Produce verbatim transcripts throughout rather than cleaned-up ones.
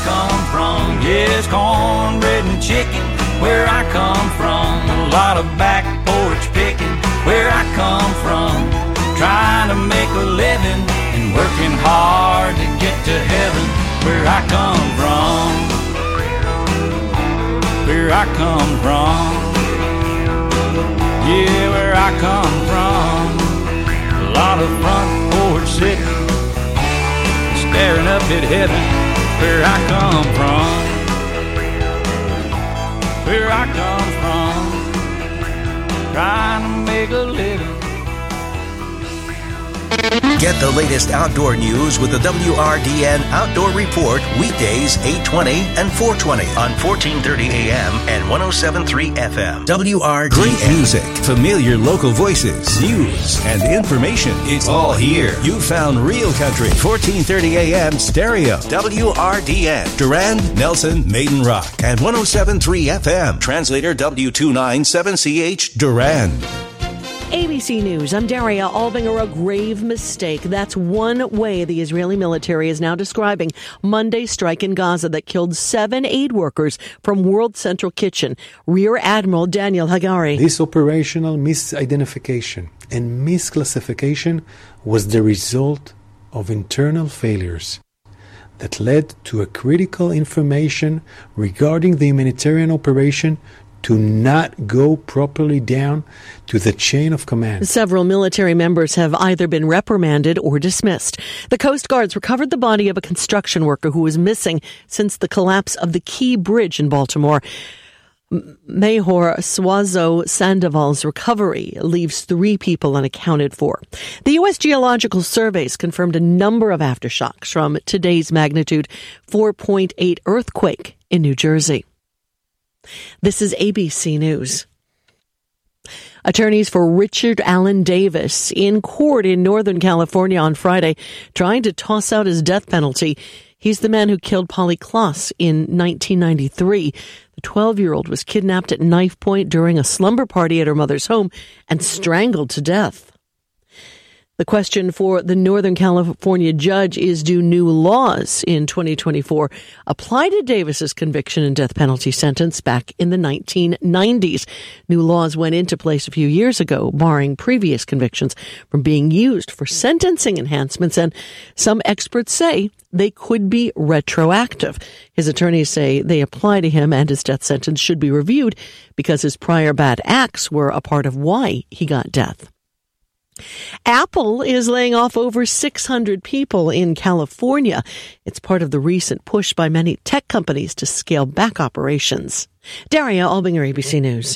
come from. Yes, cornbread and chicken, where I come from. A lot of back porch picking, where I come from. Trying to make a living and working hard to get to heaven, where I come from. Where I come from. Yeah, where I come from. A lot of front porch sitting, staring up at heaven, where I come from. Where I come from. Trying to make a living. Get the latest outdoor news with the W R D N Outdoor Report weekdays eight twenty and four twenty on fourteen thirty A M and one oh seven point three F M. W R D N. Great music, familiar local voices, news, and information. It's all here. You found Real Country, fourteen thirty A M stereo. W R D N. Durand, Nelson, Maiden Rock, and one oh seven point three F M. Translator W two ninety-seven C H Durand. A B C News, I'm Daria Albinger. A grave mistake. That's one way the Israeli military is now describing Monday's strike in Gaza that killed seven aid workers from World Central Kitchen. Rear Admiral Daniel Hagari. This operational misidentification and misclassification was the result of internal failures that led to a critical information regarding the humanitarian operation to not go properly down to the chain of command. Several military members have either been reprimanded or dismissed. The Coast Guards recovered the body of a construction worker who was missing since the collapse of the Key Bridge in Baltimore. Mahor Swazo Sandoval's recovery leaves three people unaccounted for. The U S Geological Surveys confirmed a number of aftershocks from today's magnitude four point eight earthquake in New Jersey. This is A B C News. Attorneys for Richard Allen Davis in court in Northern California on Friday trying to toss out his death penalty. He's the man who killed Polly Klaas in nineteen ninety-three. The twelve-year-old was kidnapped at knife point during a slumber party at her mother's home and strangled to death. The question for the Northern California judge is, do new laws in twenty twenty-four apply to Davis's conviction and death penalty sentence back in the nineteen nineties? New laws went into place a few years ago, barring previous convictions from being used for sentencing enhancements, and some experts say they could be retroactive. His attorneys say they apply to him and his death sentence should be reviewed because his prior bad acts were a part of why he got death. Apple is laying off over six hundred people in California. It's part of the recent push by many tech companies to scale back operations. Daria Albinger, A B C News.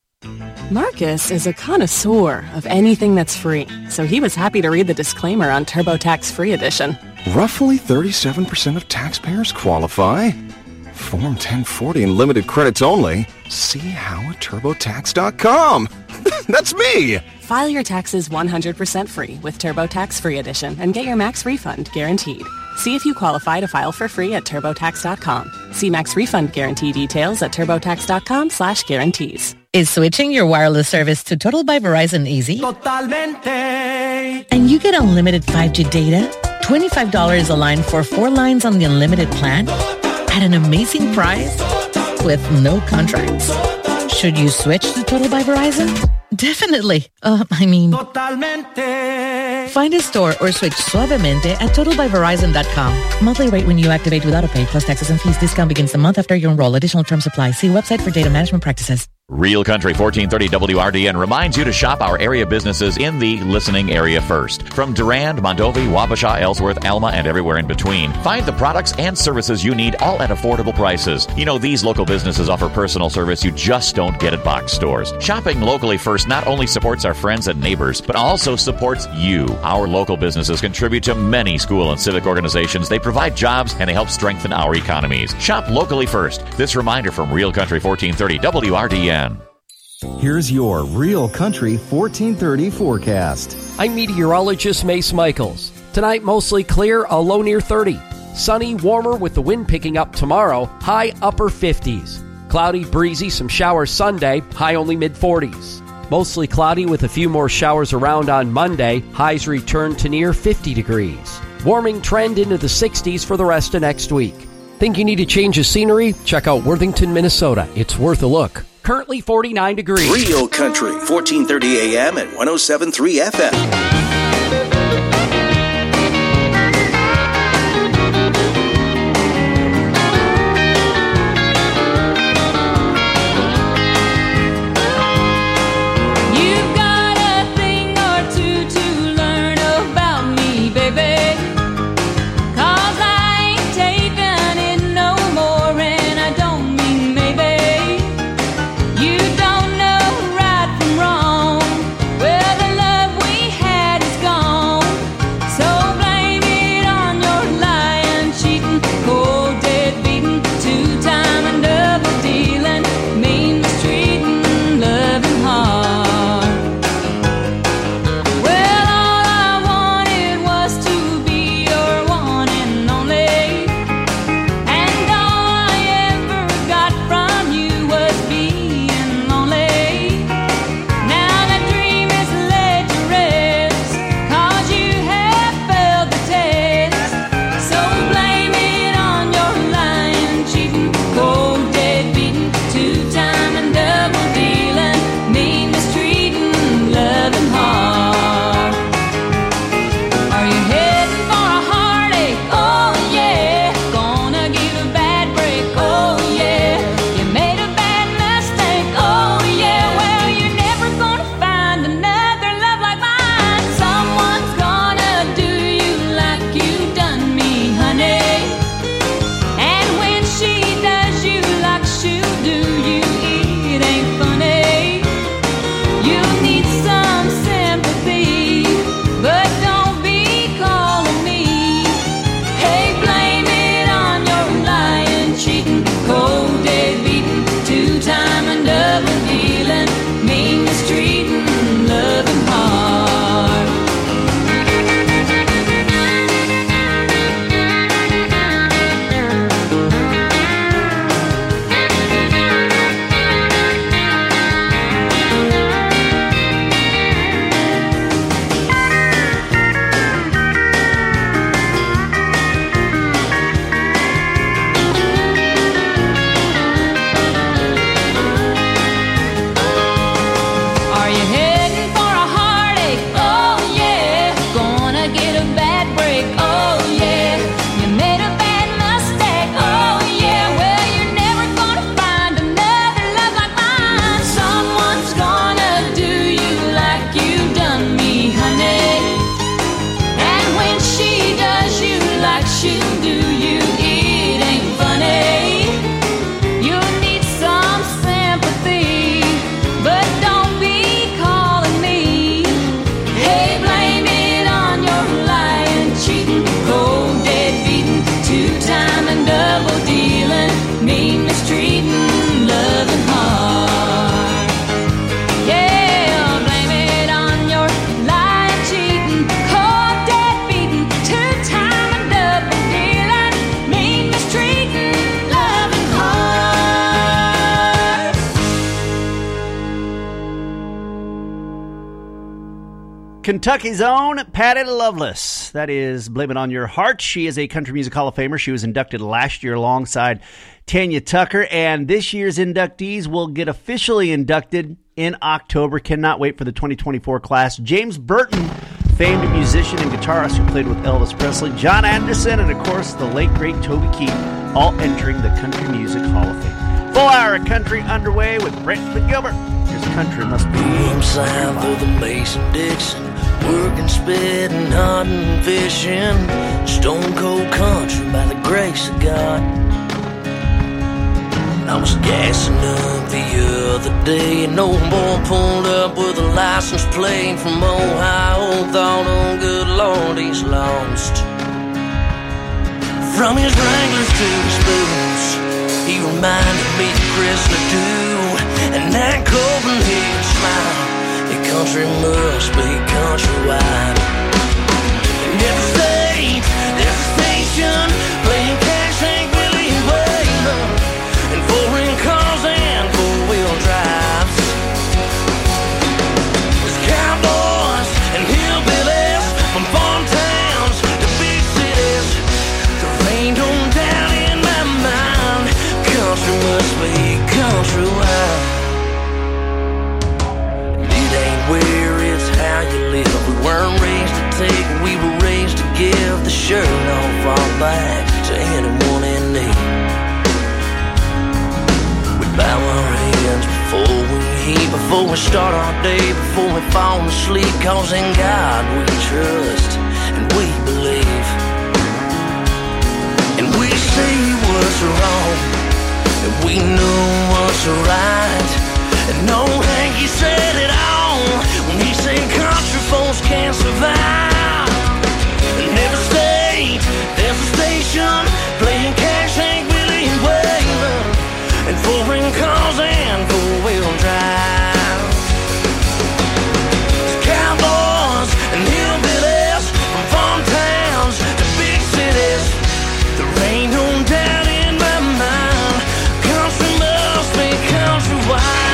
Marcus is a connoisseur of anything that's free, so he was happy to read the disclaimer on TurboTax Free Edition. Roughly thirty-seven percent of taxpayers qualify. Form ten forty and limited credits only. See how at TurboTax dot com. That's me! File your taxes one hundred percent free with TurboTax Free Edition and get your max refund guaranteed. See if you qualify to file for free at TurboTax dot com. See max refund guarantee details at TurboTax dot com slash guarantees. Is switching your wireless service to Total by Verizon easy? Totalmente. And you get unlimited five G data, twenty-five dollars a line for four lines on the unlimited plan, at an amazing price with no contracts. Should you switch to Total by Verizon? Definitely. Uh, I mean... Totalmente. Find a store or switch suavemente at total by verizon dot com. Monthly rate when you activate without a pay plus taxes and fees. Discount begins the month after you enroll. Additional terms apply. See website for data management practices. Real Country fourteen thirty W R D N reminds you to shop our area businesses in the listening area first. From Durand, Mondovi, Wabasha, Ellsworth, Alma, and everywhere in between. Find the products and services you need all at affordable prices. You know, these local businesses offer personal service you just don't get at box stores. Shopping locally first not only supports our friends and neighbors, but also supports you. Our local businesses contribute to many school and civic organizations. They provide jobs and they help strengthen our economies. Shop locally first. This reminder from Real Country fourteen thirty W R D N. Here's your Real Country fourteen thirty forecast. I'm meteorologist Mace Michaels. Tonight, mostly clear, a low near thirty. Sunny, warmer with the wind picking up tomorrow, high upper fifties. Cloudy, breezy, some showers Sunday, high only mid forties. Mostly cloudy with a few more showers around on Monday, highs return to near fifty degrees. Warming trend into the sixties for the rest of next week. Think you need a change of scenery? Check out Worthington, Minnesota. It's worth a look. Currently forty-nine degrees. Real Country, fourteen thirty A M and one oh seven point three F M. Kentucky's own Patty Loveless. That is Blame It On Your Heart. She is a Country Music Hall of Famer. She was inducted last year alongside Tanya Tucker, and this year's inductees will get officially inducted in October. Cannot wait for the twenty twenty-four class. James Burton, famed musician and guitarist who played with Elvis Presley, John Anderson, and of course the late great Toby Keith, all entering the Country Music Hall of Fame. Full hour of country underway with Brent McGilbert. Here's Country Must Be. I'm south of the Mason-Dixon, working, spitting, hunting, fishing, stone cold country by the grace of God. I was gassing up the other day, and old boy pulled up with a license plate from Ohio. Thought, oh good Lord, he's lost. From his Wranglers to his boots, he reminded me of Chrysler too, and that Copenhagen smile. The country must be countrywide. In every state, there's a station playing cash Hank Willie Wayman, and foreign cars and four-wheel drives. There's cowboys and hillbillies from farm towns to big cities. The rain don't down in my before we start our day, before we fall asleep. Cause in God we trust and we believe. And we say what's wrong, and we know what's right. And old Hanky said it all when he said country folks can't survive. In every state there's a station playing Cash, Hank Willie and Waylon, and foreign cars and four-wheel drive. There's cowboys and hillbillies from farm towns to big cities. There ain't no doubt in my mind, country must be countrywide.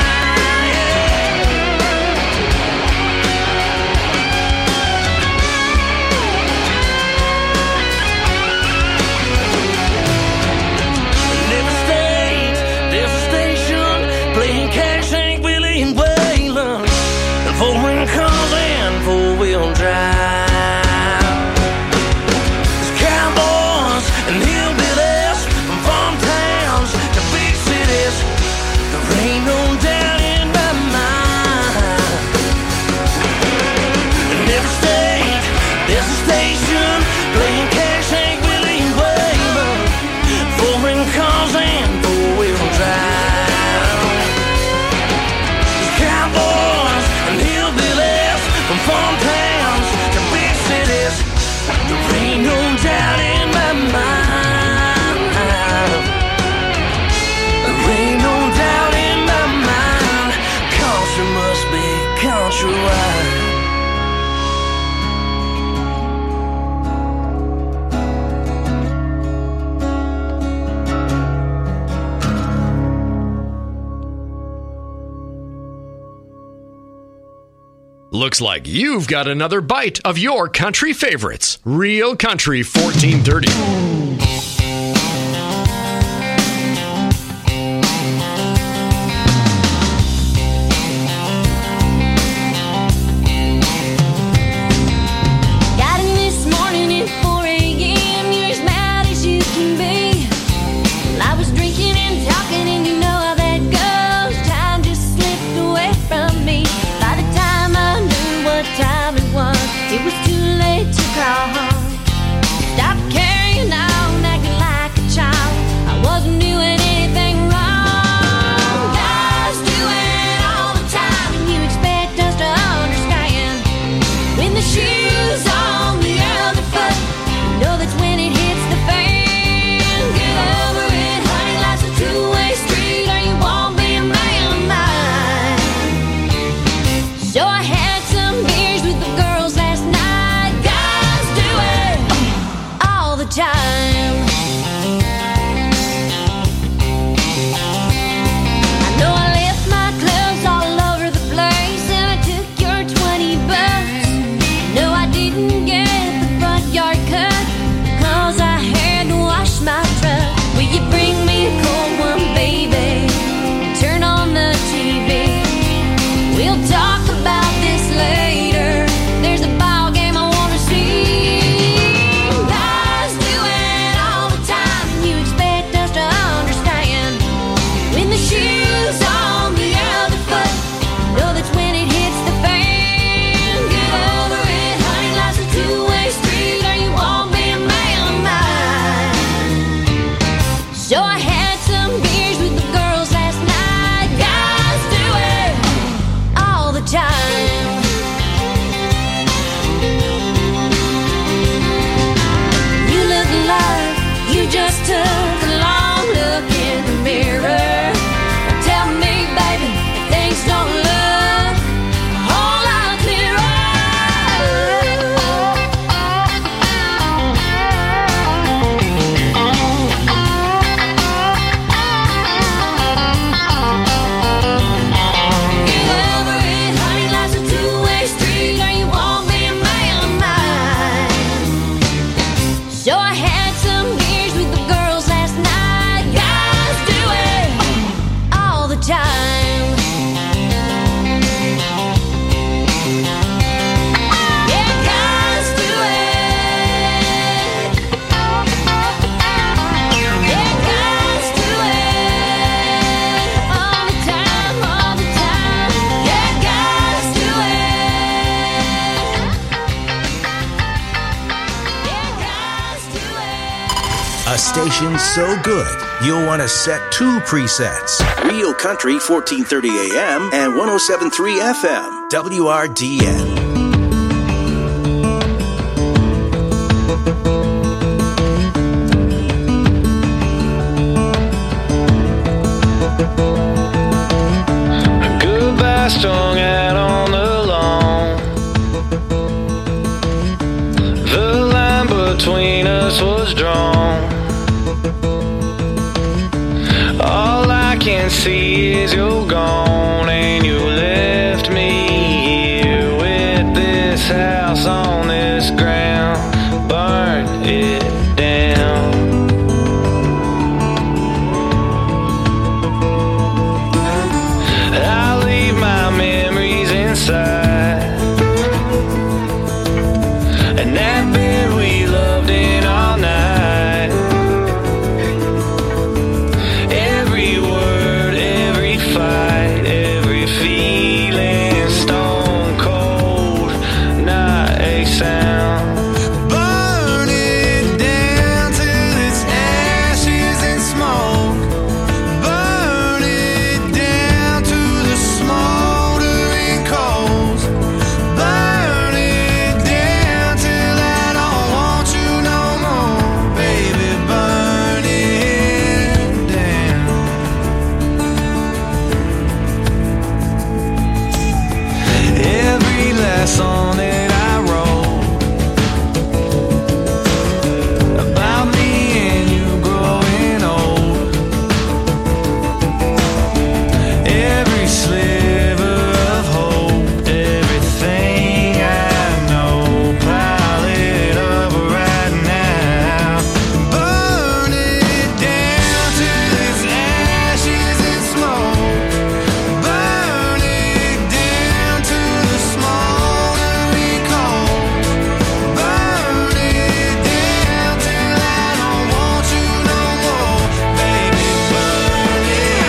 Foreign cars and four-wheel drive. There's cowboys and hillbillies from farm towns to big cities. There ain't no doubt in my mind. In every state there's a station playing Cash, Hank Willie and Waylon, foreign cars and four-wheel drive. From farm towns to big cities, there ain't no doubt in my mind. There ain't no doubt in my mind. Country must be countrywide. Looks like you've got another bite of your country favorites. Real Country fourteen thirty. Got in this morning at four a.m. You're as mad as you can be. I was drinking and talking, and you know how that goes. Time just slipped away from me. By the time I knew what time it was, it was too late to call home. Stop carrying on. station so good, you'll want to set two presets. Real Country fourteen thirty A M and one oh seven point three F M. W R D N. Goodbye strung out on the lawn. The line between us was drawn. All I can see is you're gone, and you left me here with this house on this ground. Burn it down. I leave my memories inside, and that bed we loved in all night. Every word, every fight, every feeling, stone cold, not a sound. Burn it down till it's ashes and smoke. Burn it down to the smoldering coals. Burn it down till I don't want you no more, baby. Burn it down. Every last song that I wrote about me and you growing old. Every sliver of hope, everything I know, pile it up right now. Burn it down till it's ashes and smoke. Burn it down to the smoldering coals. Burn it down till I don't want you no more, baby. Burn it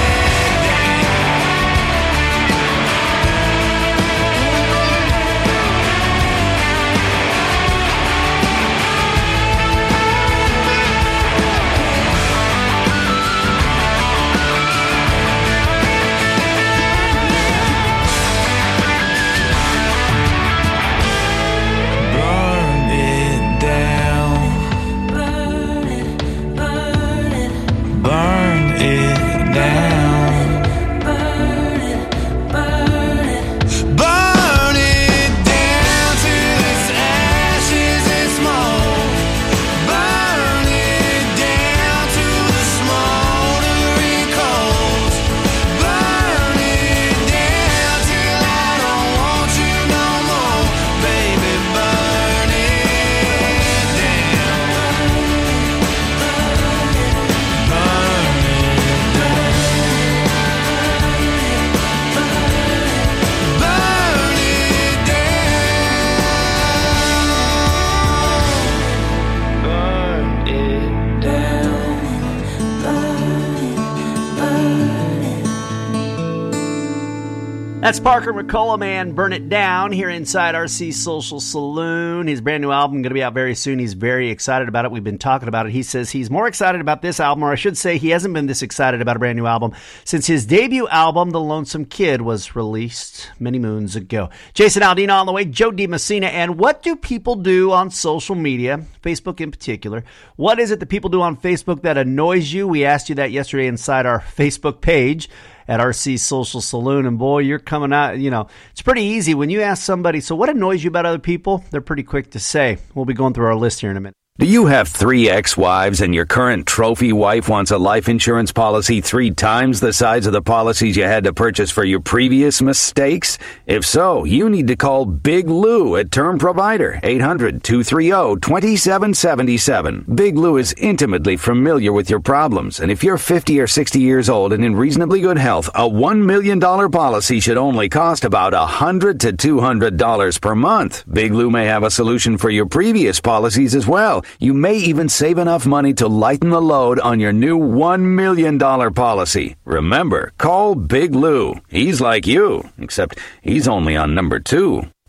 Burn it down. Burn it, burn it. Burn it down. Burn it, burn it. Burn it down till it's ashes and smoke. Burn it down to the smoldering coals. Burn it down till I don't want you no more, baby. Burn it down. Burn it down. Burn it down. Burn it down. Burn it, burn it. That's Parker McCollum and Burn It Down here inside R C Social Saloon. His brand new album going to be out very soon. He's very excited about it. We've been talking about it. He says he's more excited about this album, or I should say he hasn't been this excited about a brand new album since his debut album, The Lonesome Kid, was released many moons ago. Jason Aldean on the way, Joe DiMessina. And what do people do on social media, Facebook in particular? What is it that people do on Facebook that annoys you? We asked you that yesterday inside our Facebook page at R C Social Saloon, and boy, you're coming out, you know, it's pretty easy when you ask somebody, so what annoys you about other people? They're pretty quick to say. We'll be going through our list here in a minute. Do you have three ex-wives and your current trophy wife wants a life insurance policy three times the size of the policies you had to purchase for your previous mistakes? If so, you need to call Big Lou at Term Provider, eight hundred, two three zero, two seven seven seven. Big Lou is intimately familiar with your problems, and if you're fifty or sixty years old and in reasonably good health, a one million dollars policy should only cost about one hundred to two hundred dollars per month. Big Lou may have a solution for your previous policies as well. You may even save enough money to lighten the load on your new one million dollars policy. Remember, call Big Lou. He's like you, except he's only on number two.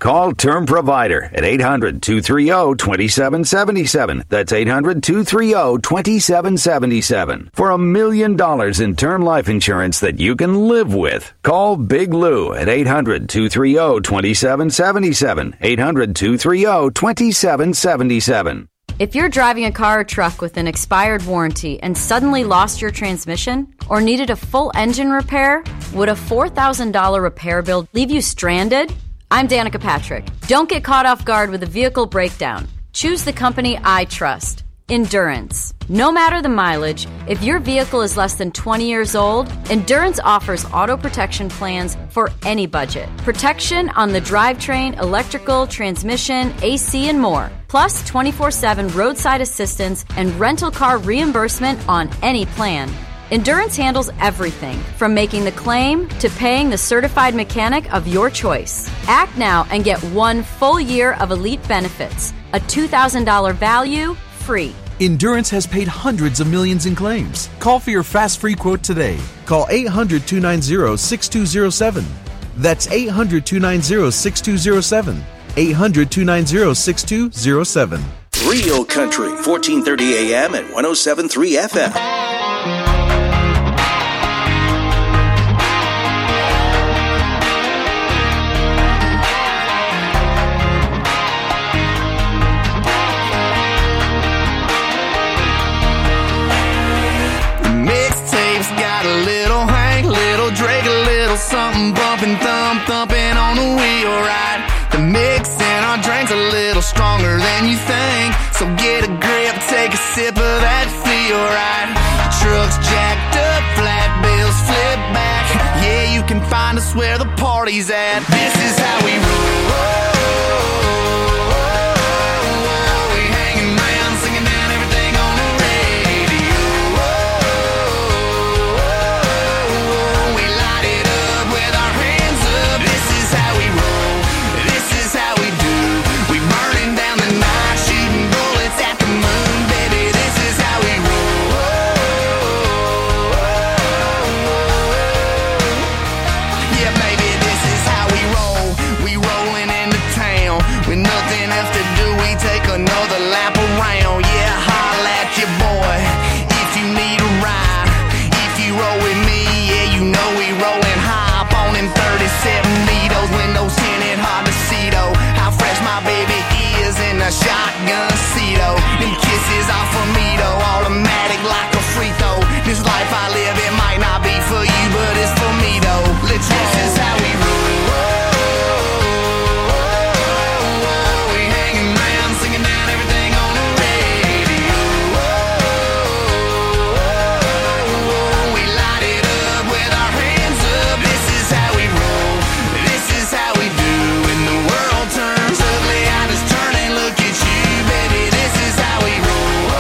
Call Term Provider at eight hundred, two three zero, two seven seven seven. That's eight hundred, two three zero, two seven seven seven. For a million dollars in term life insurance that you can live with. Call Big Lou at eight hundred, two three zero, two seven seven seven. eight hundred, two three zero, two seven seven seven. If you're driving a car or truck with an expired warranty and suddenly lost your transmission or needed a full engine repair, would a four thousand dollars repair bill leave you stranded? I'm Danica Patrick. Don't get caught off guard with a vehicle breakdown. Choose the company I trust, Endurance. No matter the mileage, if your vehicle is less than twenty years old, Endurance offers auto protection plans for any budget. Protection on the drivetrain, electrical, transmission, A C, and more. Plus twenty-four seven roadside assistance and rental car reimbursement on any plan. Endurance handles everything from making the claim to paying the certified mechanic of your choice. Act now and get one full year of elite benefits. A two thousand dollars value, free. Endurance has paid hundreds of millions in claims. Call for your fast free quote today. Call eight hundred, two nine zero, six two zero seven. That's eight hundred, two nine zero, six two zero seven. eight hundred, two nine zero, six two zero seven. Real Country, fourteen thirty A M and one oh seven point three F M. Something bumping, thump, thumping on the wheel ride. The mix in our drink's a little stronger than you think. So get a grip, take a sip of that feel right. Trucks jacked up, flat bills flip back. Yeah, you can find us where the party's at. This is how we roll. Shotgun Cedo, them kisses off of me though, automatic like a free throw. This life I live, it might not be for you, but it's for me though. Let's roll. This is how we roll. We hanging around, singing down everything on the radio. We light it up with our hands up. This is how we roll. This is how we do. When the world turns ugly, I just turn and look at you, baby. This is how we roll.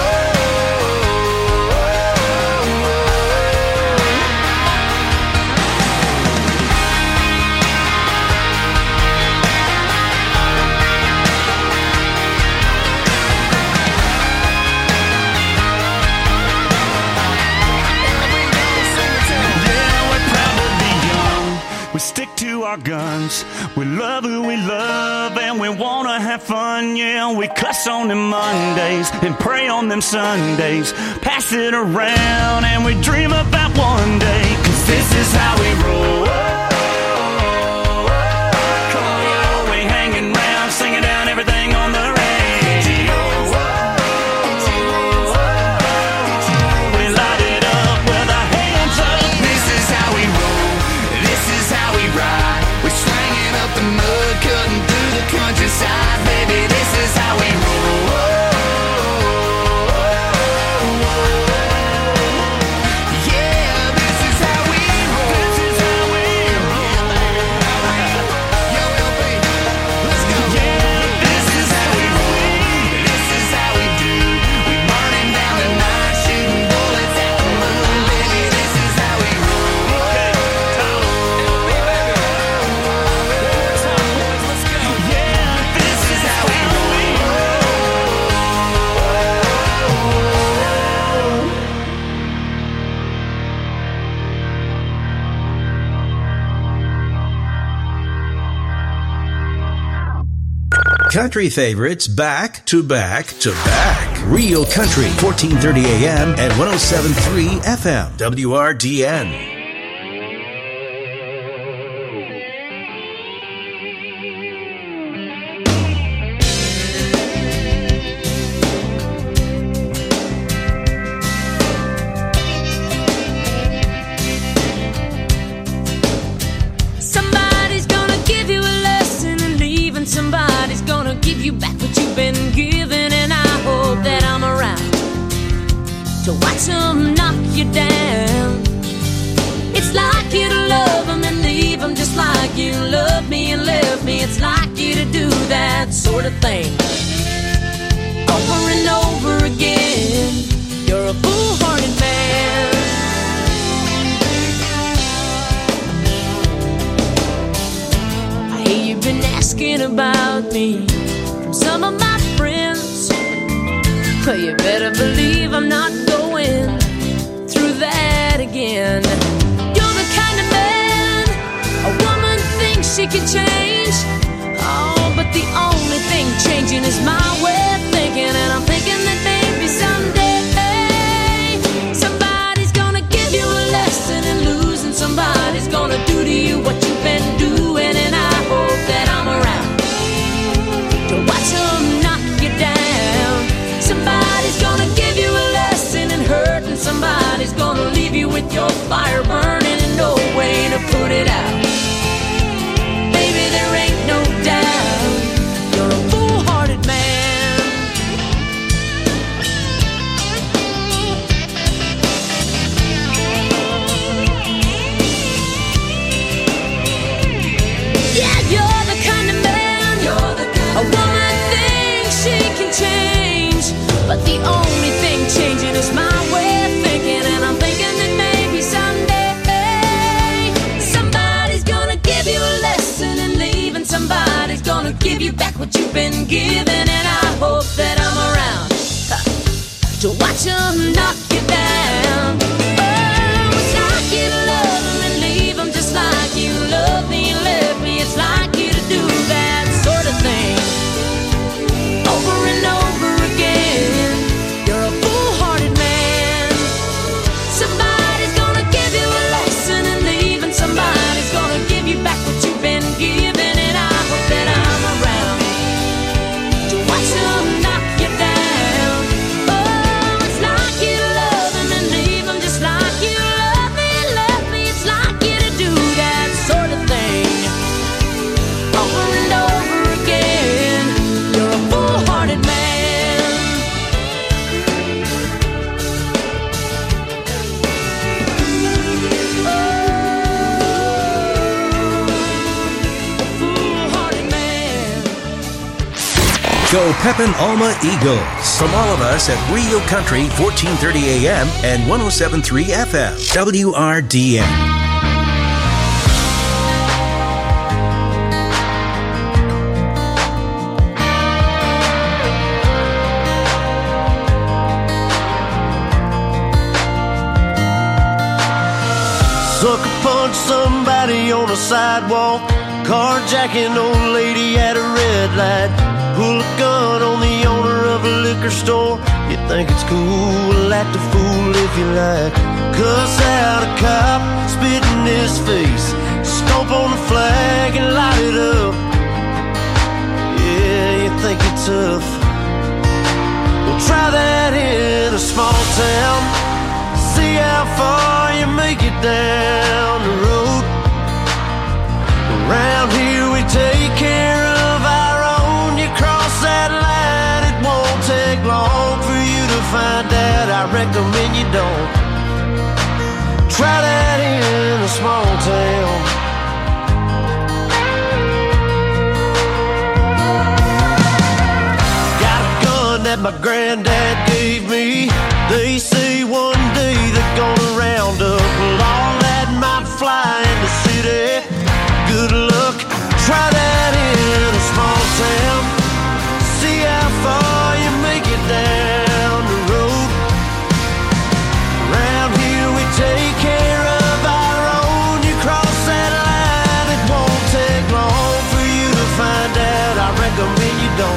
Yeah, we're proud to be young. We stick to our guns. We love who we love and we wanna have fun. Yeah, we cuss on them Mondays and pray on them Sundays. Pass it around and we dream about one day. Cause this is how we roll. Come on, we hanging around, singing down everything on the radio. We light it up with our hands up. This is how we roll. This is how we ride. We're slanging up the mud, cutting through the countryside, baby. This is how we roll. Yeah, this is how we roll. This is how Country favorites back to back to back. Real Country, fourteen thirty A M and one oh seven point three F M. W R D N. You back what you've been given, and I hope that I'm around to watch them knock you down. It's like you to love them and leave them, just like you loved me and left me. It's like you to do that sort of thing over and over again. You're a foolhardy man. I hear you've been asking about me from some of my friends. Well, you better believe I'm not going through that again. You're the kind of man a woman thinks she can change. Oh, but the only thing changing is my way of thinking. And I'm thinking that maybe someday somebody's gonna give you a lesson in losing. Somebody's gonna do to you what you've been doing. And I hope that I'm around to watch them knock you down. Somebody's gonna give you a lesson in hurt, and somebody's gonna leave you with your fire burning and no way to put it out. Baby, there ain't no doubt you're a foolhardy man. Yeah, you're the kind of man, you're the kind a woman thinks she can change, but the only thing changing is my way of thinking. And I'm thinking that maybe someday somebody's gonna give you a lesson in leaving. Somebody's gonna give you back what you've been given. And I hope that I'm around huh, to watch them knock you down. Oh, it's like you to love them and leave them, just like you love me and left me. It's like you to do that sort of thing over and over again. You're a foolhardy man. Somebody's gonna give you a lesson in leaving. Somebody's gonna give you back what you've been given. And I hope that I'm around to watch them knock you down. Oh, it's like you to love them and leave them, just like you love me and left me. It's like you to do that sort of thing over and over again. You're a foolhardy man. Go Pepin Alma Eagles. From all of us at Real Country, fourteen thirty A M and one oh seven point three F M. W R D N. Sucker punch somebody on the sidewalk, carjacking old lady at a red light, pull a gun on the owner of a liquor store. You think it's cool, act a fool if you like, cuss out a cop, spit in his face, stomp on the flag and light it up. Yeah, you think you're tough. Well, try that in a small town. See how far you make it down the road. Around here we take care of our own. You cross that line, it won't take long for you to find out. I recommend you don't. Try that in a small town. Got a gun that my granddad gave me. They say one day they're gonna round up all that might fly in the city. Good luck, try that in a small town. See how far you make it down the road. Around here we take care of our own. You cross that line, it won't take long for you to find out. I recommend you don't.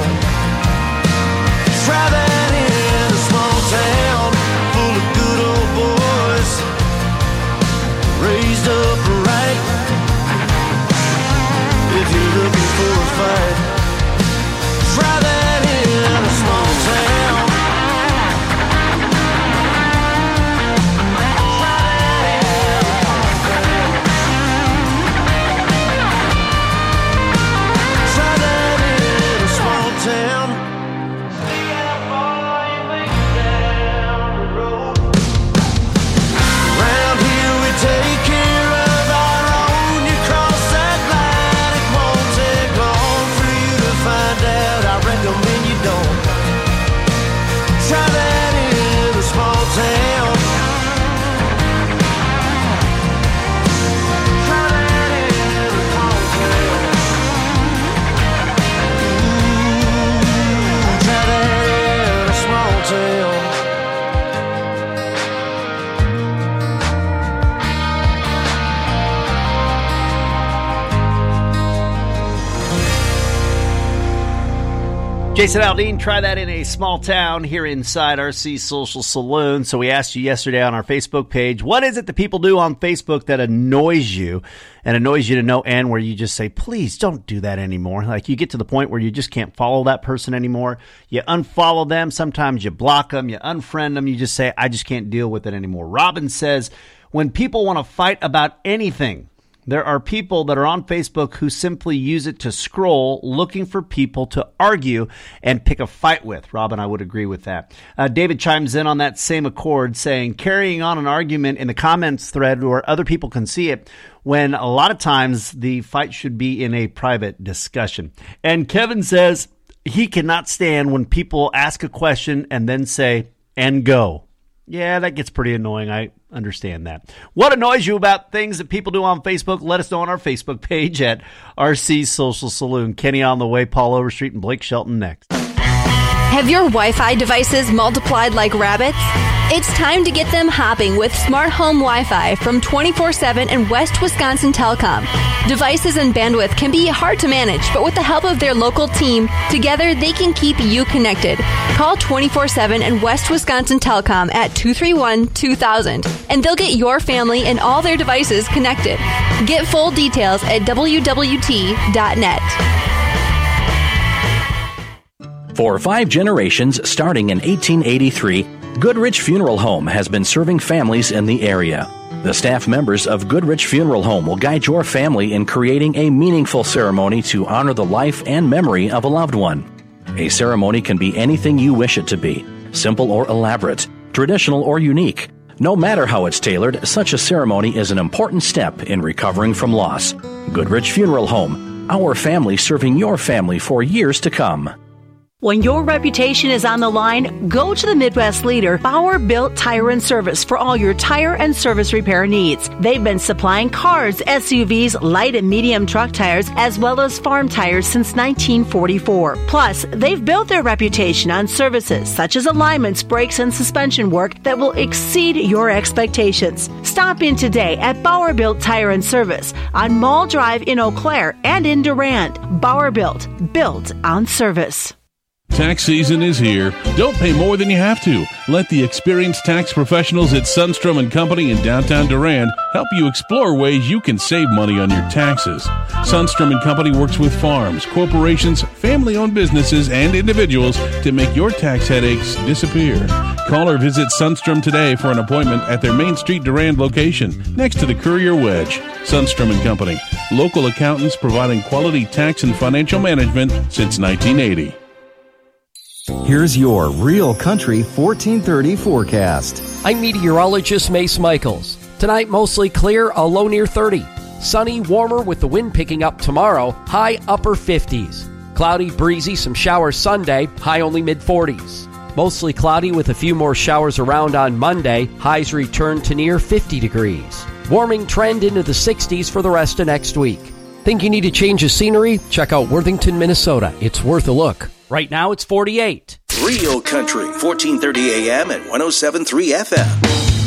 Jason Aldean, try that in a small town here inside R C Social Saloon. So we asked you yesterday on our Facebook page, what is it that people do on Facebook that annoys you and annoys you to no end, where you just say, please don't do that anymore. Like you get to the point where you just can't follow that person anymore. You unfollow them. Sometimes you block them. You unfriend them. You just say, I just can't deal with it anymore. Robin says, when people want to fight about anything, there are people that are on Facebook who simply use it to scroll, looking for people to argue and pick a fight with. Robin, I would agree with that. Uh, David chimes in on that same accord, saying carrying on an argument in the comments thread where other people can see it, when a lot of times the fight should be in a private discussion. And Kevin says he cannot stand when people ask a question and then say, and go. Yeah, that gets pretty annoying. I understand that. What annoys you about things that people do on Facebook? Let us know on our Facebook page at R C Social Saloon. Kenny on the way, Paul Overstreet, and Blake Shelton next. Have your Wi-Fi devices multiplied like rabbits? It's time to get them hopping with Smart Home Wi-Fi from twenty-four seven and West Wisconsin Telecom. Devices and bandwidth can be hard to manage, but with the help of their local team, together they can keep you connected. Call twenty-four seven and West Wisconsin Telecom at two three one, two thousand, and they'll get your family and all their devices connected. Get full details at w w t dot net. For five generations, starting in eighteen eighty-three, Goodrich Funeral Home has been serving families in the area. The staff members of Goodrich Funeral Home will guide your family in creating a meaningful ceremony to honor the life and memory of a loved one. A ceremony can be anything you wish it to be, simple or elaborate, traditional or unique. No matter how it's tailored, such a ceremony is an important step in recovering from loss. Goodrich Funeral Home, our family serving your family for years to come. When your reputation is on the line, go to the Midwest leader, Bauer Built Tire and Service, for all your tire and service repair needs. They've been supplying cars, S U Vs, light and medium truck tires, as well as farm tires since nineteen forty-four. Plus, they've built their reputation on services such as alignments, brakes, and suspension work that will exceed your expectations. Stop in today at Bauer Built Tire and Service on Mall Drive in Eau Claire and in Durand. Bauer Built, built on service. Tax season is here. Don't pay more than you have to. Let the experienced tax professionals at Sundstrom and Company in downtown Durand help you explore ways you can save money on your taxes. Sundstrom and Company works with farms, corporations, family-owned businesses, and individuals to make your tax headaches disappear. Call or visit Sundstrom today for an appointment at their Main Street Durand location next to the Courier Wedge. Sundstrom and Company, local accountants providing quality tax and financial management since nineteen eighty. Here's your Real Country fourteen thirty forecast. I'm meteorologist Mace Michaels. Tonight, mostly clear, a low near thirty. Sunny, warmer with the wind picking up tomorrow, high upper fifties. Cloudy, breezy, some showers Sunday, high only mid forties. Mostly cloudy with a few more showers around on Monday, highs return to near fifty degrees. Warming trend into the sixties for the rest of next week. Think you need a change of scenery? Check out Worthington, Minnesota. It's worth a look. Right now, it's forty-eight. Real Country, fourteen thirty A M and one oh seven point three F M.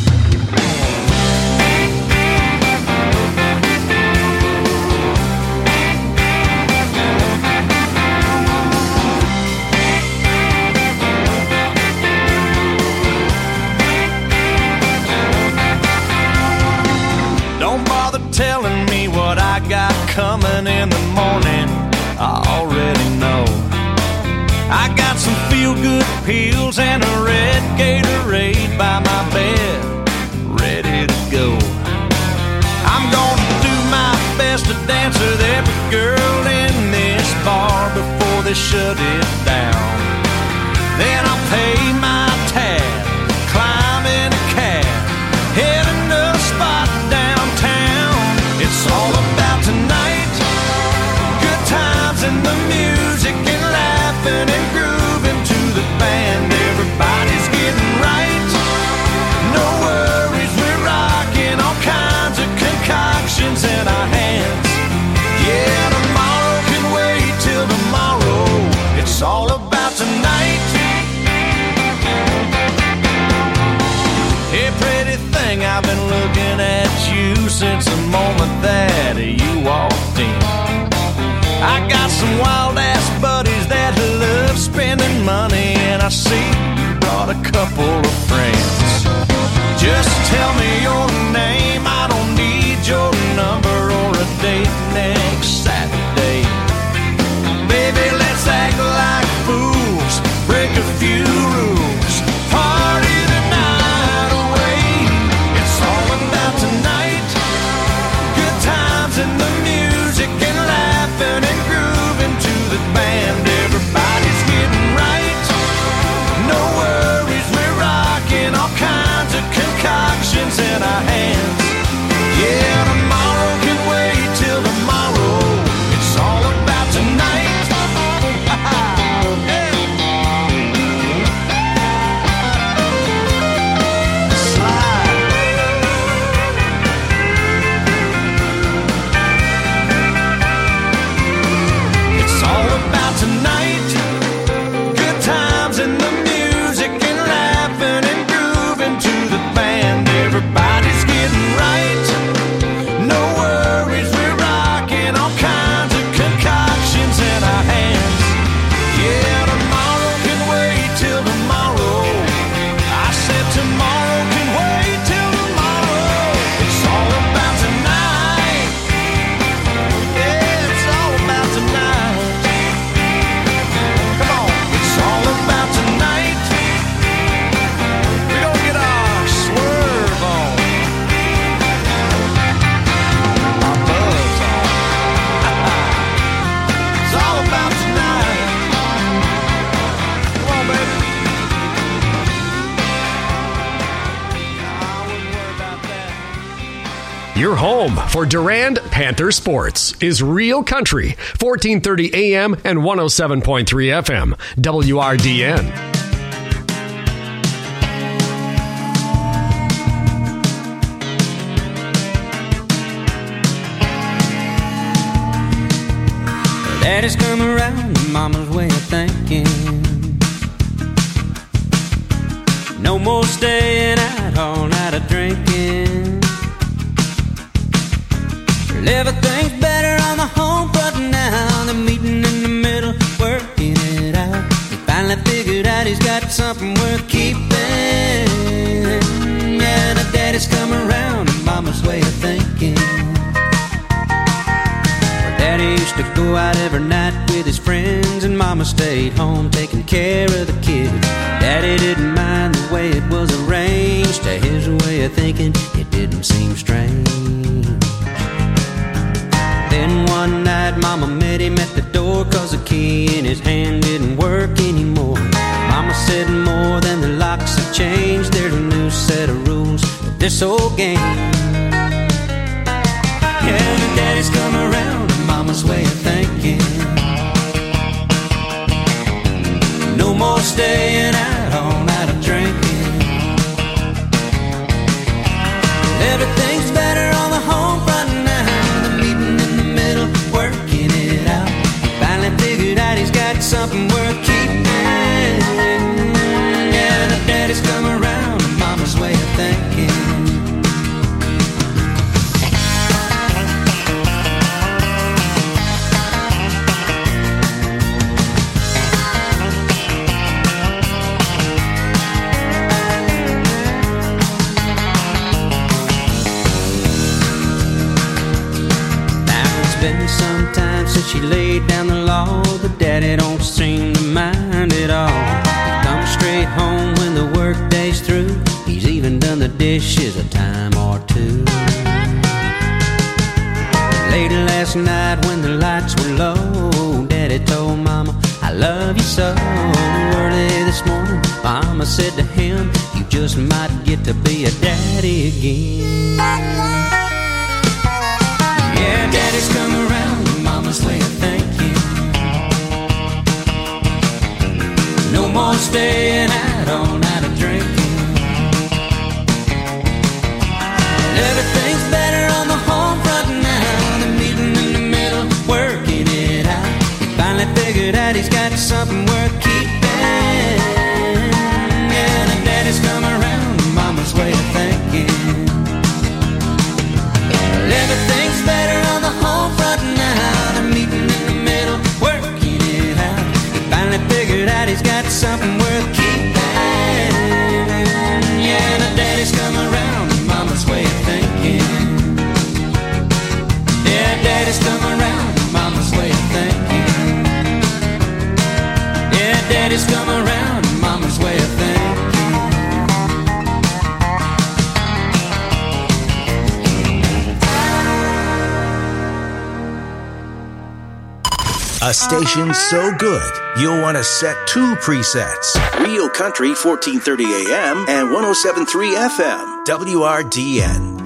Don't bother telling me what I got coming in the morning. I already know. I got some feel-good pills and a red Gatorade by my bed, ready to go. I'm gonna do my best to dance with every girl in this bar before they shut it down. Then I'll pay my tab, climb in a cab, heading to a spot downtown. It's all about tonight, good times and the music and laughing and grooving to the band. Everybody's getting right, no worries, we're rocking all kinds of concoctions in our hands. Yeah, tomorrow can wait till tomorrow. It's all about tonight. Hey, pretty thing, I've been looking at you since the moment that you walked in. I got some wild ass buddies that love spending I see you brought a couple of friends. Just tell me your name, I don't need your number or a date next Saturday. Baby, let's act like fools, break a few rules, party the night away. It's all about tonight, good times and the music and laughing and grooving to the band. Everybody's getting right, no worries, we're rocking all kinds of concoctions in our hands. Yeah, tomorrow can wait till tomorrow. It's all about tonight. It's all about tonight. Good times and the music and laughing and grooving to the band. Everybody's getting right. No worries, we're rocking all kinds of concoctions in our hands. Yeah, tomorrow can wait till tomorrow. I said tomorrow can wait till tomorrow. It's all about tonight. Yeah, it's all about tonight. Come on, it's all about tonight. We're gonna get our swerve on, our buzz on. It's all about tonight. Come on, baby. Your home for Durand Panther Sports is Real Country, fourteen thirty A M and one oh seven point three F M, W R D N. Daddy's come around, mama's way of thinking. No more staying out all night of drinking. Everything's better on the home front now. The meeting in the middle, working it out. He finally figured out he's got something worth keeping. Yeah, the daddy's come around, and mama's way of thinking. Daddy used to go out every night with his friends, and mama stayed home taking care of the kids. Daddy didn't mind the way it was arranged. To his way of thinking, it didn't seem strange. Then one night mama met him at the door, cause the key in his hand didn't work anymore. Mama said more than the locks have changed. There's a new set of rules for this old game. Yeah, the daddy's come around, and mama's way of thinking. No more staying out all night of drinking. Everything's better on the home front now. The meeting in the middle, working it out. Finally figured out he's got something worth keeping. Yeah, the daddy's come around, and mama's way of thinking. Been some time since she laid down the law. The daddy don't seem to mind at all. He comes straight home when the work day's through. He's even done the dishes a time or two. Late last night when the lights were low, daddy told mama, I love you so. Early this morning, mama said to him, you just might get to be a daddy again. Yeah, daddy's come around, mama's way of thinking. No more staying out all night of drinking. Everything's better on the home front now. The meeting in the middle, working it out. He finally figured out he's got something worth keeping. Yeah, the daddy's come around, mama's way of thinking. Everything's better on the home front now. The meeting in the middle, working it out. He finally figured out he's got something worth keeping. A station so good, you'll want to set two presets. Real Country fourteen thirty A M and one oh seven point three F M. W R D N.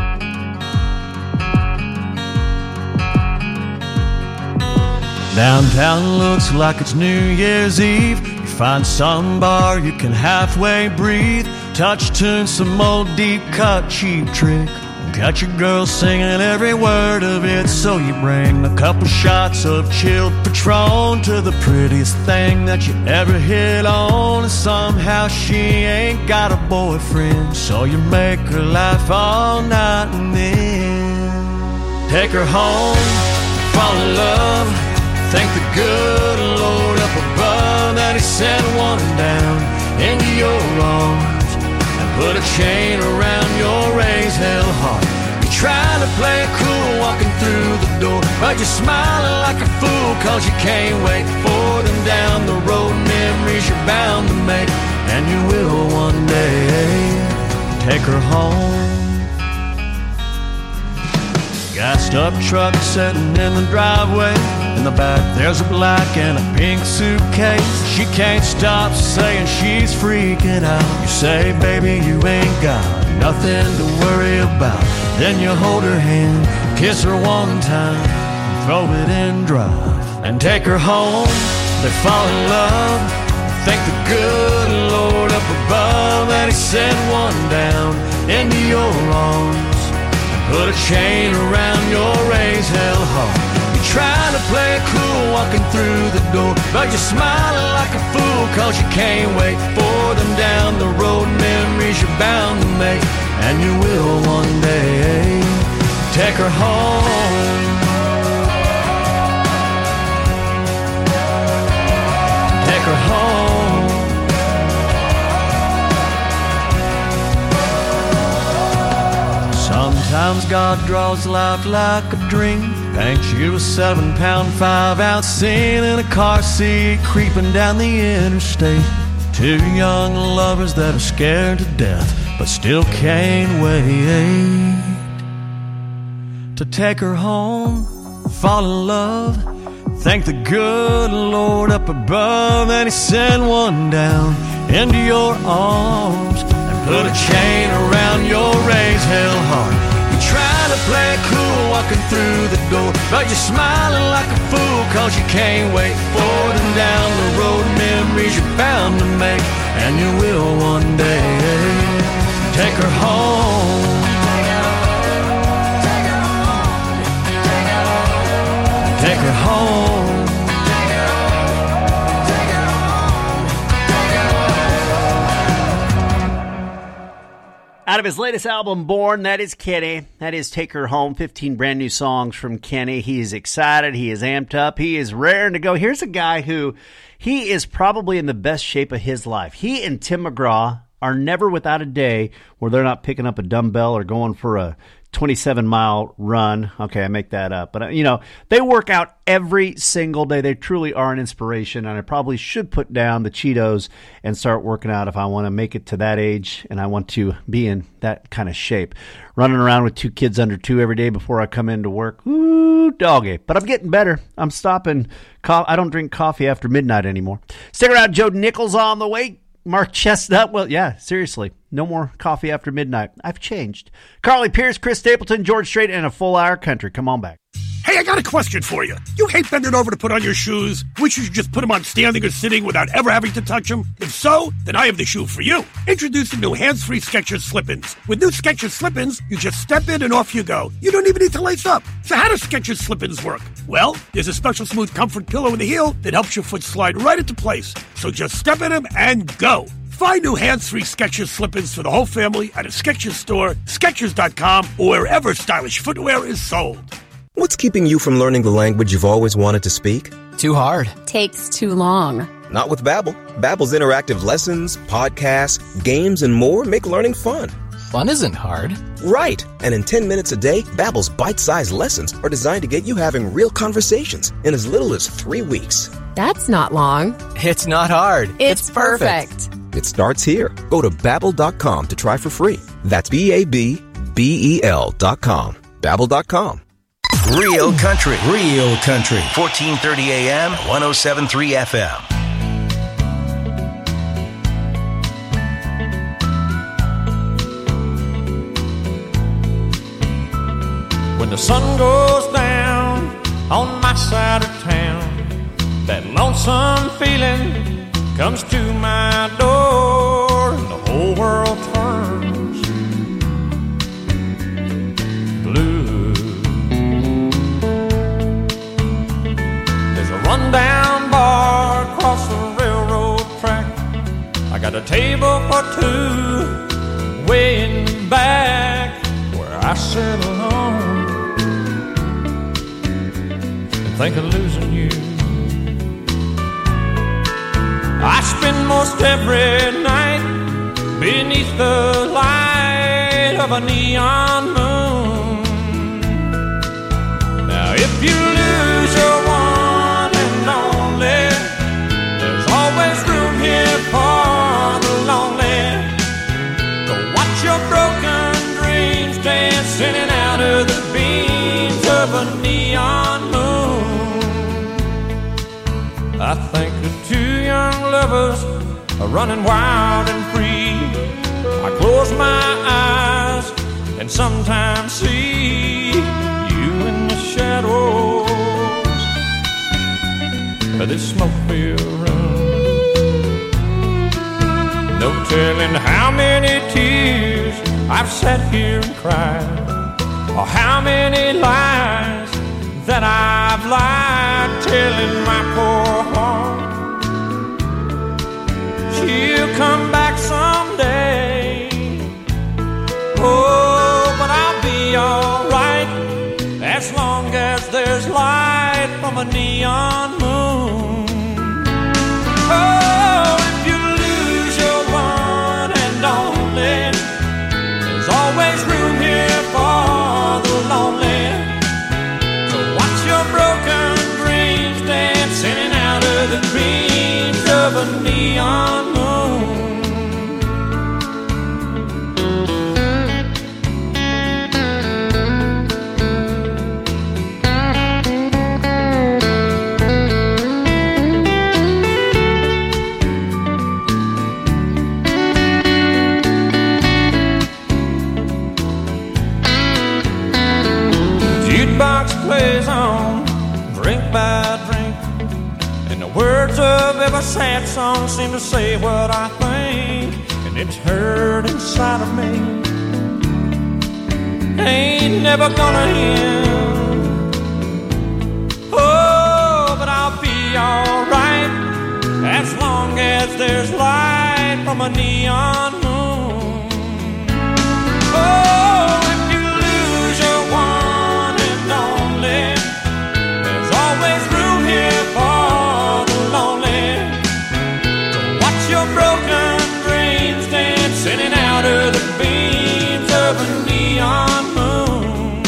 Downtown looks like it's New Year's Eve. You find some bar you can halfway breathe. Touch tune, some old deep cut cheap trick. Got your girl singing every word of it. So you bring a couple shots of chilled Patron to the prettiest thing that you ever hit on. And somehow she ain't got a boyfriend, so you make her laugh all night and then take her home, fall in love. Thank the good Lord up above that he sent one down into your arms and put a chain around your raised hell heart. You're trying to play it cool walking through the door, but you're smiling like a fool cause you can't wait for them down the road. Memories you're bound to make, and you will one day take her home. Gassed up truck sitting in the driveway. In the back there's a black and a pink suitcase. She can't stop saying she's freaking out. You say, baby, you ain't got nothing to worry about. Then you hold her hand, kiss her one time, and throw it in drive and take her home. They fall in love. Thank the good Lord up above that he sent one down into your arms. Put a chain around your raised hell heart. You're trying to play it cool walking through the door, but you're smiling like a fool cause you can't wait for them down the road. Memories you're bound to make, and you will one day take her home. Take her home. Sometimes God draws life like a dream, paints you a seven pound, five ounce scene in a car seat, creeping down the interstate. Two young lovers that are scared to death, but still can't wait to take her home, fall in love. Thank the good Lord up above that he sent one down into your arms and put a chain around your raised hell heart. Trying to play it cool walking through the door, but you're smiling like a fool cause you can't wait for them down the road. Memories you're bound to make, and you will one day take her home. Take her home. Out of his latest album, Born, that is Kenny. That is Take Her Home. fifteen brand new songs from Kenny. He is excited. He is amped up. He is raring to go. Here's a guy who, he is probably in the best shape of his life. He and Tim McGraw are never without a day where they're not picking up a dumbbell or going for a twenty-seven mile run. Okay, I make that up. But, uh, you know, they work out every single day. They truly are an inspiration, and I probably should put down the Cheetos and start working out if I want to make it to that age and I want to be in that kind of shape. Running around with two kids under two every day before I come into work. Ooh, doggy. But I'm getting better. I'm stopping. Co- I don't drink coffee after midnight anymore. Stick around. Joe Nichols on the way. Mark Chestnut. Well, yeah, seriously. No more coffee after midnight. I've changed. Carly Pierce, Chris Stapleton, George Strait, and a full hour country. Come on back. Hey, I got a question for you. You hate bending over to put on your shoes? Wish you should just put them on standing or sitting without ever having to touch them? If so, then I have the shoe for you. Introducing new hands-free Skechers Slip-ins. With new Skechers Slip-ins, you just step in and off you go. You don't even need to lace up. So how do Skechers Slip-ins work? Well, there's a special smooth comfort pillow in the heel that helps your foot slide right into place. So just step in them and go. Find new hands-free Skechers Slip-ins for the whole family at a Skechers store, Skechers dot com, or wherever stylish footwear is sold. What's keeping you from learning the language you've always wanted to speak? Too hard. Takes too long. Not with Babbel. Babbel's interactive lessons, podcasts, games, and more make learning fun. Fun isn't hard. Right. And in ten minutes a day, Babbel's bite-sized lessons are designed to get you having real conversations in as little as three weeks. That's not long. It's not hard. It's, it's perfect. perfect. It starts here. Go to Babbel dot com to try for free. That's B A B B E L dot com. Babbel dot com. Real country. Real country. fourteen thirty A M, one oh seven point three F M. When the sun goes down on my side of town, that lonesome feeling comes to my door, and the whole world turns blue. There's a rundown bar across the railroad track. I got a table for two way in the back where I sit alone and think of losing you. I spend most every night beneath the light of a neon moon. Now if you lose your one and only, there's always room here for the lonely. To watch your broken dreams dancing in and out of the beams of a neon moon. I think the two young lovers are running wild and free. I close my eyes and sometimes see you in the shadows of this smoke-filled room. No telling how many tears I've sat here and cried, or how many lies that I've lied, telling my poor heart she'll come back someday. Oh, but I'll be alright as long as there's light from a neon moon. Oh, if you lose your one and only, there's always room here for the lonely. To watch your broken dreams dance in and out of the dreams of a neon moon. Jukebox plays on, drink by drink, and the words of every sad song seem to say what I think, and it's heard inside of me. Ain't never gonna end. Oh, but I'll be alright as long as there's light from a neon moon. Oh, if you lose your one and only, there's always room here for the lonely. To watch your broken dreams dance in and out of the beams of a neon moon.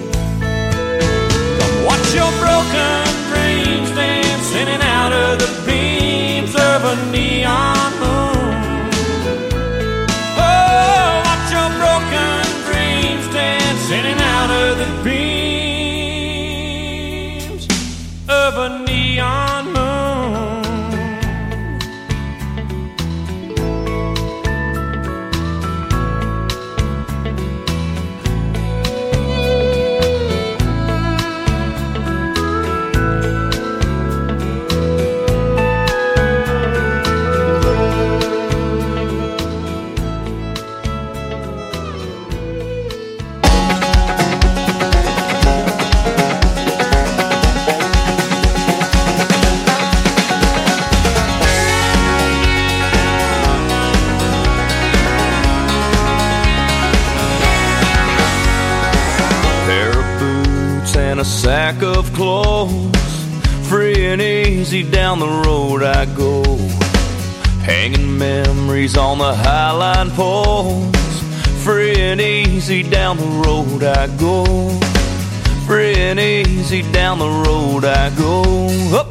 Come watch your broken dreams dance in and out of the beams of a neon moon. Oh, watch your broken dreams dance in and out of the beams of a neon moon. A sack of clothes, free and easy down the road I go, hanging memories on the highline poles. Free and easy down the road I go, free and easy down the road I go. Up.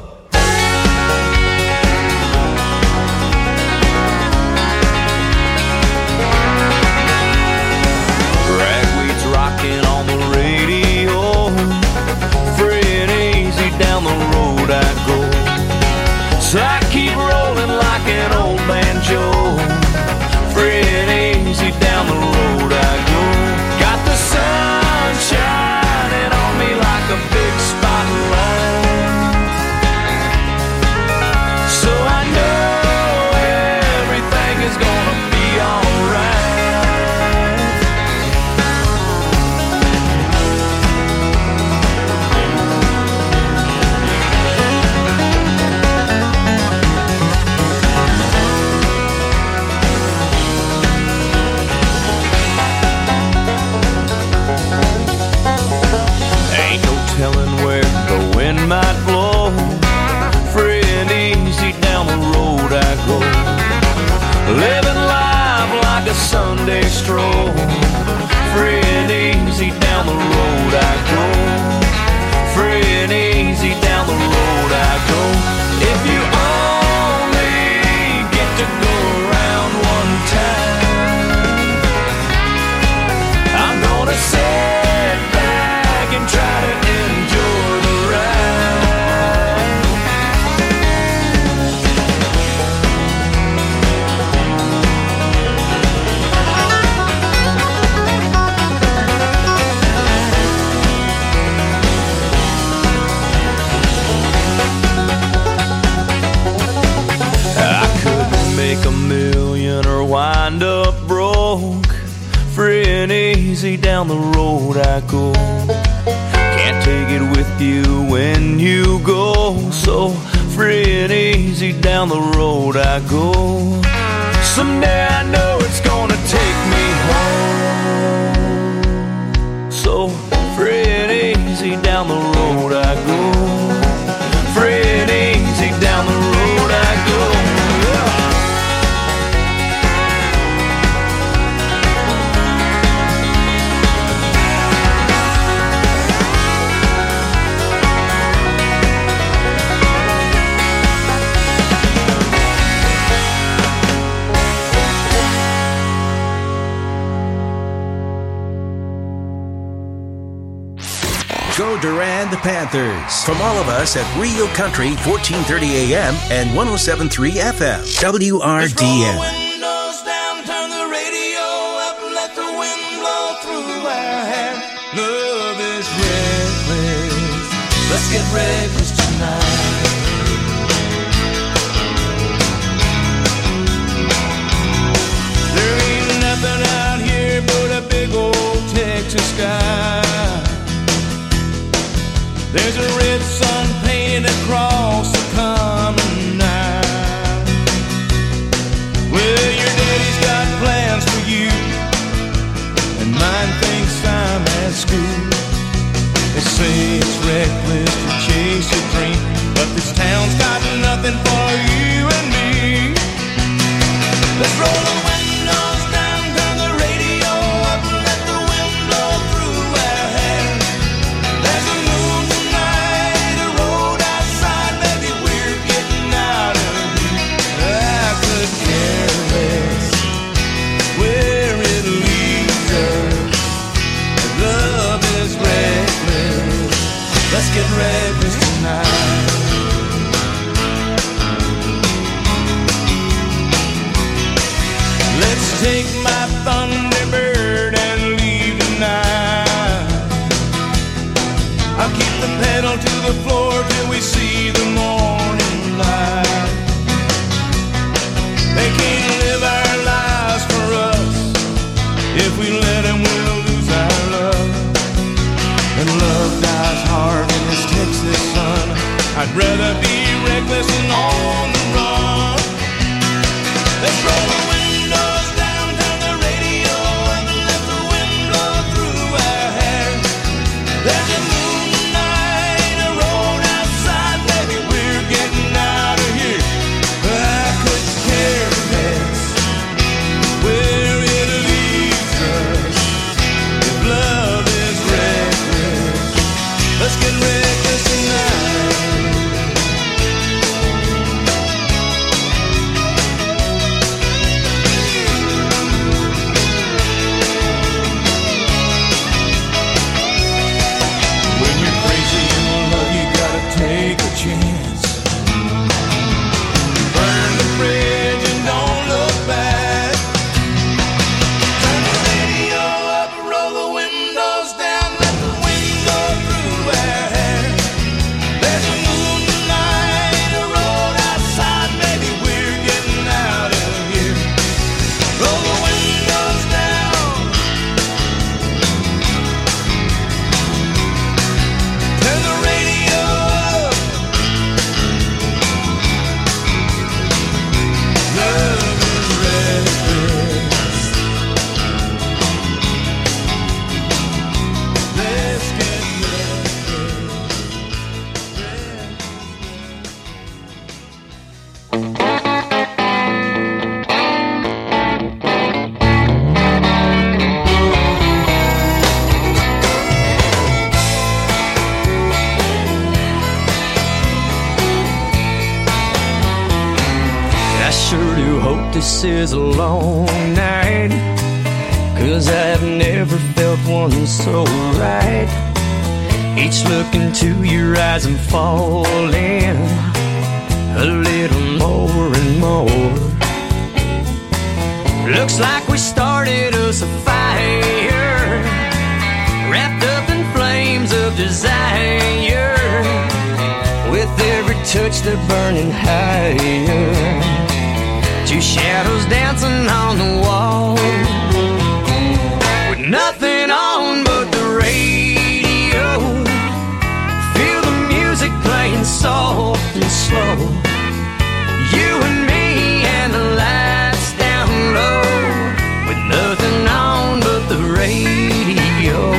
Ragweed's rocking on the radio, easy down the road I go. Free and easy down the road I go. If you only get to go around one time, I'm gonna sit back and try to enjoy the ride. I could make a million or wind up broke. Free and easy down the road I go. Can't take it with you when you go. So free and easy down the road I go. Someday I know it's gonna take me home. So free and easy down the road I go. Free and easy down the road I go. Go Durand Panthers. From all of us at Real Country, fourteen thirty A M and one oh seven point three F M. W R D N. Windows down, turn the radio up, let the wind blow through our hair. Love is reckless. Let's get reckless tonight. There ain't nothing out here but a big old Texas sky. There's a red sun painted across the common night. Well, your daddy's got plans for you, and mine thinks I'm at school. They say it's reckless to chase your dream, but this town's got nothing for you and me. Let's roll the windows down, turn the radio up, and let the wind blow through our hair. There's a moon tonight, a road outside, maybe we're getting out of here. I could care less where it leads us. Love is reckless. Let's get reckless tonight. Let's take my Thunderbird and leave tonight. I'll keep the pedal to the floor till we see the morning light. They can't live our lives for us. If we let them, we'll lose our love. And love dies hard in this Texas sun. I'd rather be reckless and on the run. Let's roll the windows down, turn the radio up, and let the wind blow through our hair. There's a moon tonight, a road outside, baby, we're getting out of here. I could care less where it leads us. If love is reckless, let's get reckless tonight. this is a long night, 'cause I've never felt one so right. Each look into your eyes I'm falling a little more and more. Looks like we started us a fire, wrapped up in flames of desire. With every touch they're burning higher. Two shadows dancing on the wall, with nothing on but the radio. Feel the music playing soft and slow. You and me and the lights down low, with nothing on but the radio.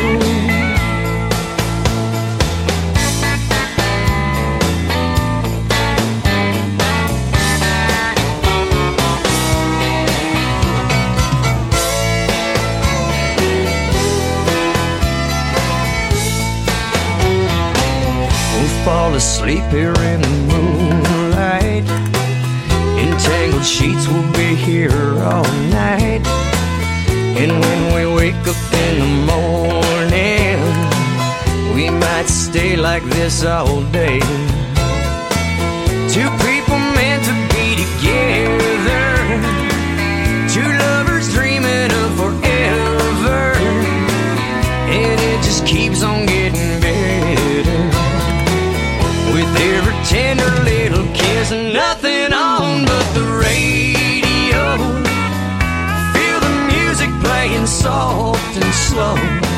Fall asleep here in the moonlight. Entangled sheets will be here all night. And when we wake up in the morning, we might stay like this all day. Two people meant to be together, two lovers dreaming of forever, and it just keeps on getting better. With every tender little kiss and nothing on but the radio. Feel the music playing soft and slow.